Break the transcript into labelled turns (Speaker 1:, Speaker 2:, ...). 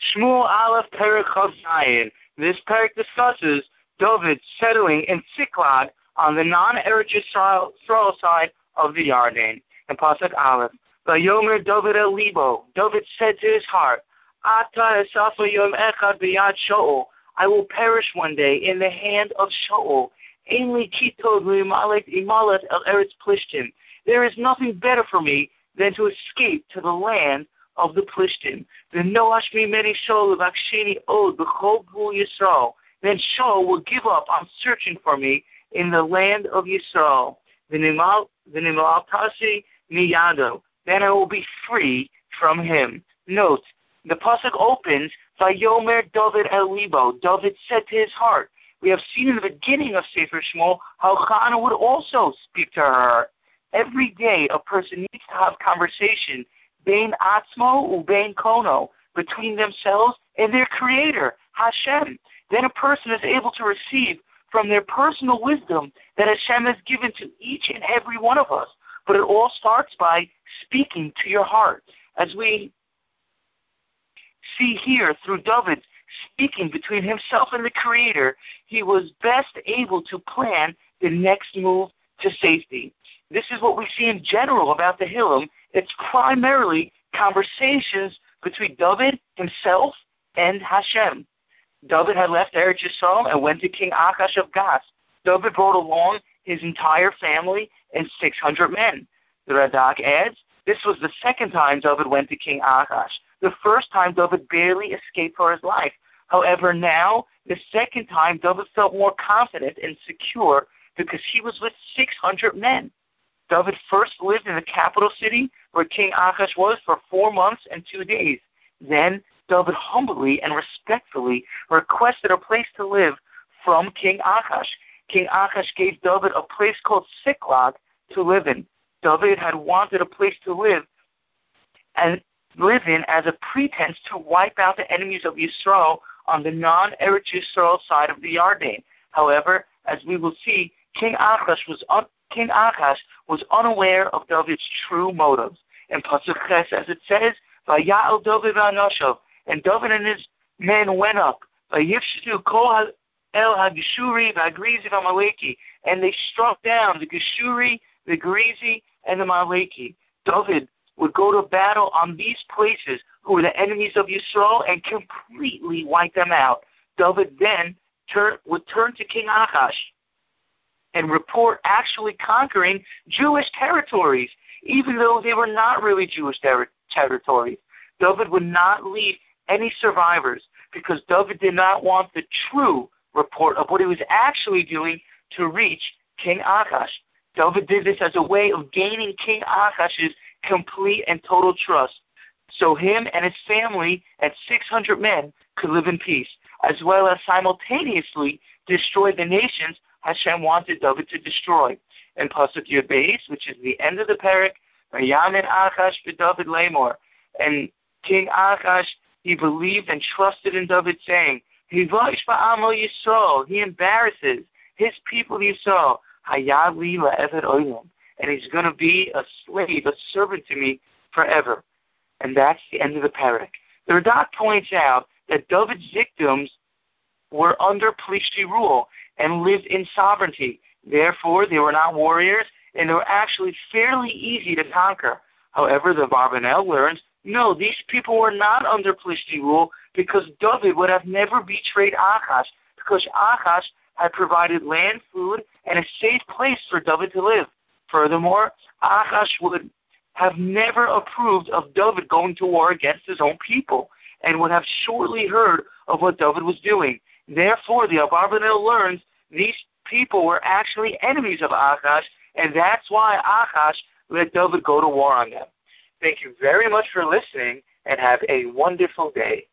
Speaker 1: Shmuel Aleph Perek Chav Zayin. This Perek discusses David settling in Ziklag on the non-Eretz Yisrael side of the Yarden. And Pasuk Aleph. Vayomer David el Libo. David said to his heart, Ata esafa yom echad b'yad Shaul. I will perish one day in the hand of Shaul. Ainli kitod v'yimalet imalet el Eretz Plishtim. There is nothing better for me than to escape to the land of the Plishtim. V'noash mimeni Shaul v'aksheni od b'chol gvul Yisrael. Then Shaul will give up on searching for me in the land of Yisrael. V'nimal tasi miyado. Then I will be free from him. Note, the pasuk opens, Vayomer David el Libo. David said to his heart. We have seen in the beginning of Sefer Shmuel how Chana would also speak to her heart. Every day a person needs to have conversation, bein atzmo ubein kono, between themselves and their creator, Hashem. Then a person is able to receive from their personal wisdom that Hashem has given to each and every one of us. But it all starts by speaking to your heart. As we see here through David speaking between himself and the Creator, he was best able to plan the next move to safety. This is what we see in general about the Hillim. It's primarily conversations between David himself and Hashem. David had left Eretz Yisrael and went to King Achash of Gath. David brought along his entire family and 600 men. The Radak adds, this was the second time David went to King Achash. The first time David barely escaped for his life. However, now, the second time, David felt more confident and secure because he was with 600 men. David first lived in the capital city where King Achash was for 4 months and 2 days. Then, David humbly and respectfully requested a place to live from King Achash. King Achash gave David a place called Ziklag to live in. David had wanted a place to live in as a pretense to wipe out the enemies of Yisrael on the non-Eretz Yisrael side of the Yarden. However, as we will see, King Achash was unaware of David's true motives. In Pasuk Ches, as it says, Vaya'el David v'anashav, and David and his men went up, Vayifshtu kol el ha-Geshuri v'ha-Grizi v'ha-Maleki, and they struck down the Geshuri, the Grizi, and the Maleki. David would go to battle on these places who were the enemies of Yisrael and completely wipe them out. David then would turn to King Achash and report actually conquering Jewish territories, even though they were not really Jewish territories. David would not leave any survivors because David did not want the true report of what he was actually doing to reach King Achash. David did this as a way of gaining King Achash's complete and total trust, so him and his family and 600 men could live in peace, as well as simultaneously destroy the nations Hashem wanted David to destroy. In Pasuk Yud Beis, which is the end of the Perek, Vayamin Achash b'David Lamor, and King Achash, he believed and trusted in David, saying, Hivosh ba'amo Yisrael, he embarrasses his people Yisrael, Hayad li la'eved olam, and he's going to be a slave, a servant to me forever. And that's the end of the Perek. The Radak points out that David's victims were under Plishti rule and lived in sovereignty. Therefore, they were not warriors, and they were actually fairly easy to conquer. However, the Barbanel learns, no, these people were not under Plishti rule because David would have never betrayed Achash, because Achash had provided land, food, and a safe place for David to live. Furthermore, Achash would have never approved of David going to war against his own people and would have shortly heard of what David was doing. Therefore, the Abarbanel learns these people were actually enemies of Achash, and that's why Achash let David go to war on them. Thank you very much for listening, and have a wonderful day.